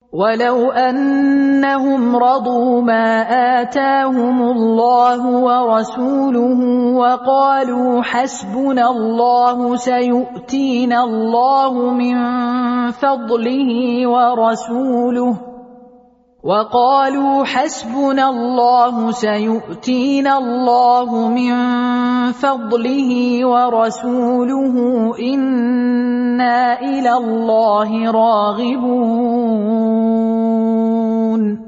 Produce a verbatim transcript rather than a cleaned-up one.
ولو أنهم رضوا ما آتاهم الله ورسوله وقالوا حسبنا الله سيؤتينا الله من فضله ورسوله وقالوا حسبنا الله سيؤتينا الله من فضله ورسوله إنا إلى الله راغبون